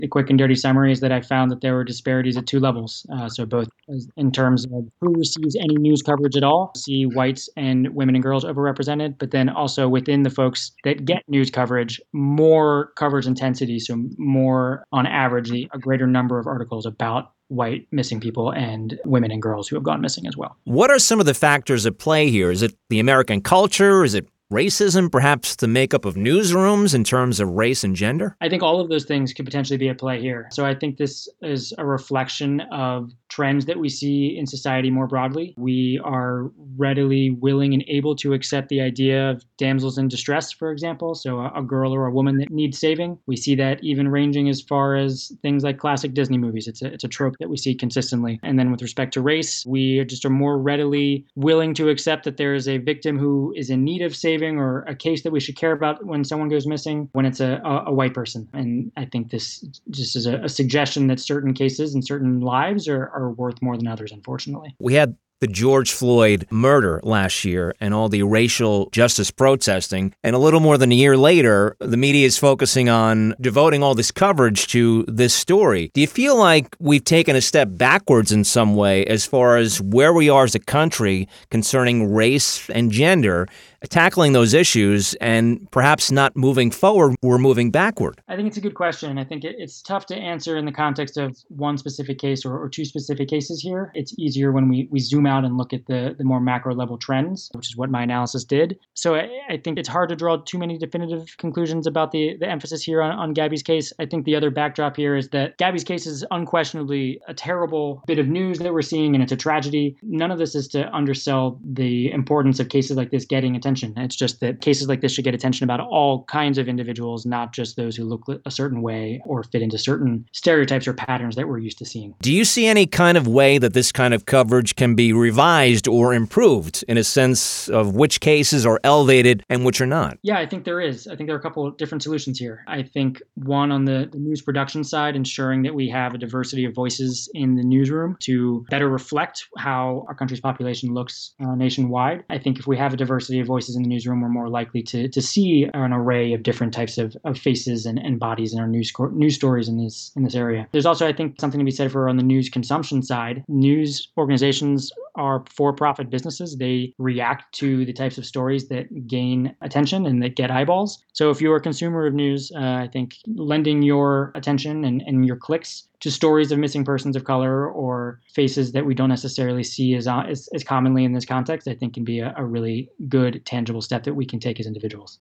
The quick and dirty summary is that I found that there were disparities at two levels. So both in terms of who receives any news coverage at all, see whites and women and girls overrepresented, but then also within the folks that get news coverage, more coverage intensity. So more on average, a greater number of articles about white missing people and women and girls who have gone missing as well. What are some of the factors at play here? Is it the American culture? Is it racism, perhaps the makeup of newsrooms in terms of race and gender? I think all of those things could potentially be at play here. So I think this is a reflection of trends that we see in society more broadly. We are readily willing and able to accept the idea of damsels in distress, for example. So a girl or a woman that needs saving. We see that even ranging as far as things like classic Disney movies. It's a trope that we see consistently. And then with respect to race, we just are more readily willing to accept that there is a victim who is in need of saving or a case that we should care about when someone goes missing when it's a white person. And I think this just is a suggestion that certain cases and certain lives are worth more than others, unfortunately. We had the George Floyd murder last year and all the racial justice protesting. And a little more than a year later, the media is focusing on devoting all this coverage to this story. Do you feel like we've taken a step backwards in some way as far as where we are as a country concerning race and gender, tackling those issues, and perhaps not moving forward, we're moving backward? I think it's a good question. I think it's tough to answer in the context of one specific case or two specific cases here. It's easier when we zoom out and look at the more macro level trends, which is what my analysis did. So I think it's hard to draw too many definitive conclusions about the emphasis here on Gabby's case. I think the other backdrop here is that Gabby's case is unquestionably a terrible bit of news that we're seeing, and it's a tragedy. None of this is to undersell the importance of cases like this getting attention. It's just that cases like this should get attention about all kinds of individuals, not just those who look a certain way or fit into certain stereotypes or patterns that we're used to seeing. Do you see any kind of way that this kind of coverage can be revised or improved in a sense of which cases are elevated and which are not? Yeah, I think there is. I think there are a couple of different solutions here. I think one on the news production side, ensuring that we have a diversity of voices in the newsroom to better reflect how our country's population looks nationwide. I think if we have a diversity of voices in the newsroom, we're more likely to see an array of different types of faces and bodies in our news stories in this area. There's also, I think, something to be said for on the news consumption side. News organizations are for-profit businesses. They react to the types of stories that gain attention and that get eyeballs. So if you're a consumer of news, I think lending your attention and your clicks to stories of missing persons of color or faces that we don't necessarily see as commonly in this context, I think can be a really good, tangible step that we can take as individuals.